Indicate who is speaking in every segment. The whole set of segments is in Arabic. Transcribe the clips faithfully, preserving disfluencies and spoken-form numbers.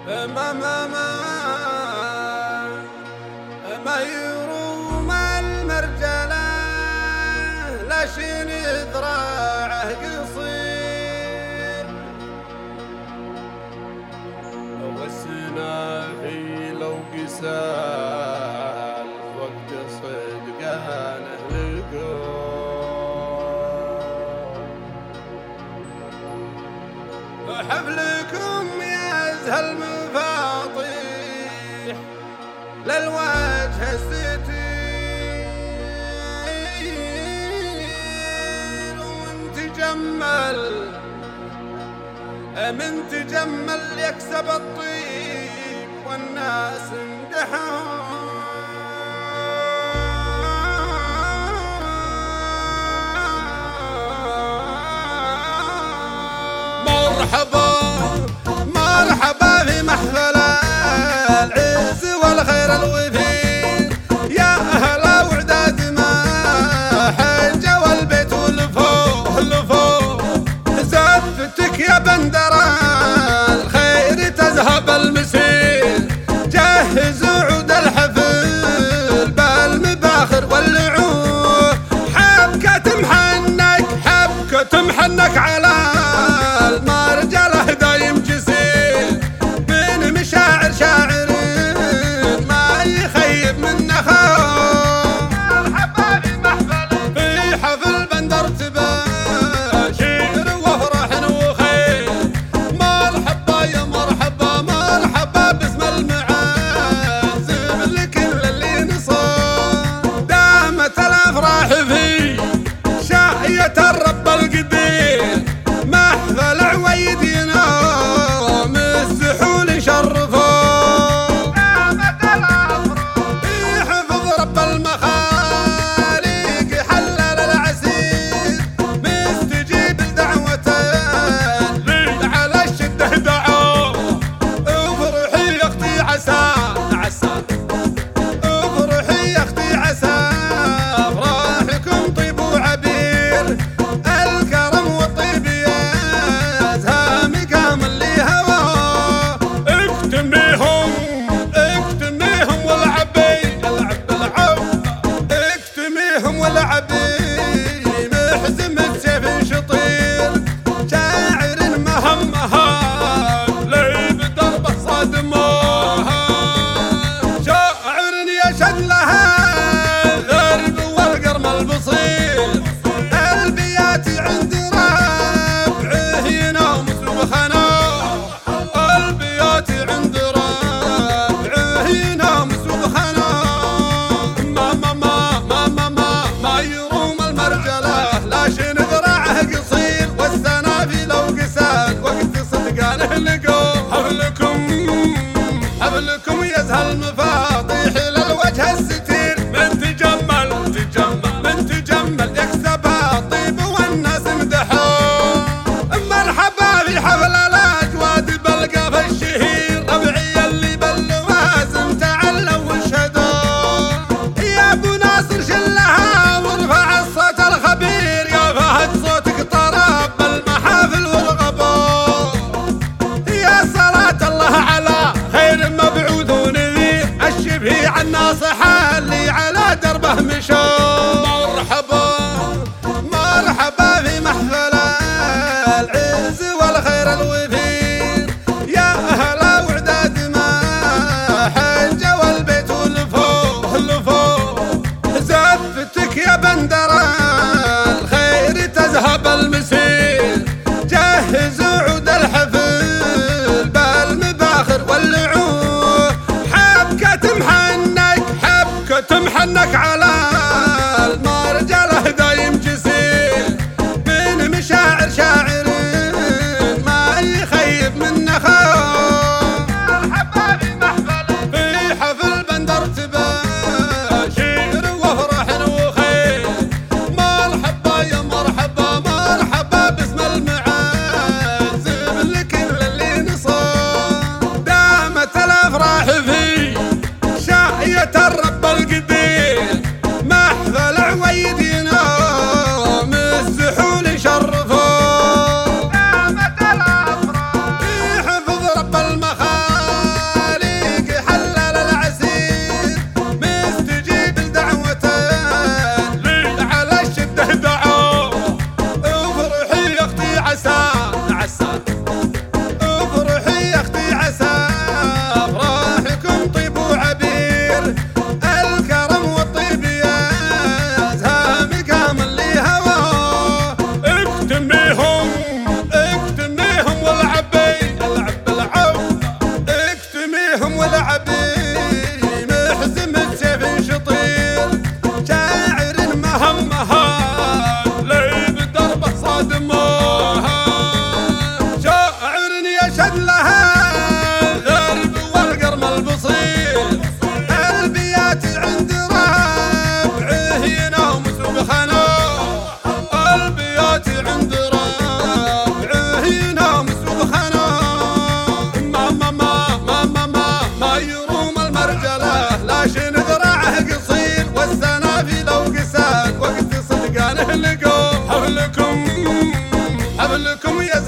Speaker 1: ما ما ما ما يروم المرجلة لاشين ذراعه قصير والسنافي لو قسال وقت صدقانه لقوم حفلكم يا أزهى المفاطيح للوجه الستير وانت جمل من تجمل يكسب الطيب والناس امدحوا مرحبا مرحبا في محفل العز والخير الوفير يا أهل وعداد ما حج والبيت والفوق الفوق زفتك يا بندرة الخير تذهب المسير جهزوا عود الحفل بالمباخر واللعوب حبكة تمحنك حبكة تمحنك على المرجله دايم جسير بين مشاعر شاعر ما يخيب من نخاو مرحبا في محفل في حفل بندر تباشير وفرح وخير مرحبا يا مرحبا مرحبا باسم المعازف لكل اللي نصاب دامت الافراح في شاية الرب القدير محفل عويد ينام السحول شرفوا دامت الافراح في حفظ رب المخاليق حلل العسير مستجيب لدعوته على الشده دعوه افرحي يا اختي عسى عسى افرحي يا اختي عسى افراحكم طيب وعبير الكرم والطيب يزهى مقام اللي هواه اكتميهم اكتميهم والعبي العب العب اكتميهم والعبي محزم السيف شطير شاعر مهم مهاب ليب دربه صادموها شاعر يشد لها غرب والقرم البصير البيات عند ربعه ينام سبخنا البيات عند ربعه ينام سبخنا ما ما ما ما ما ما ما يروم المرجله لاشين ذراعه قصير والسنافي لو قساد وقت صدقانه لقوم حفلكم حفلكم يزهى المفاطيح للوجه الستير من تجمل تجمل من تجمل يكسب الطيب والناس مدحوا مرحبا في حفل الاجواد بالقاف الشهير ربعي اللي باللوازم تعلوا وشهدوا يا ابو ناصر شلها وارفع الصوت الخبير يا فهد صوتك طرب بالمحافل والغبور يا صلاة الله على خير مبعوث ونذير الشبهي عن ناصح اللي على دربه مشوا مرحبا مرحبا في محفل العز والخير الوفير يا أهل وعداد ما حج والبيت والفوق الفوق زفتك يا بندرة الخير تذهب المسير جهزوا عود الحفل بالمباخر واللعوب حبكة تمحنك حبكة تمحنك على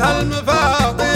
Speaker 1: المفاضل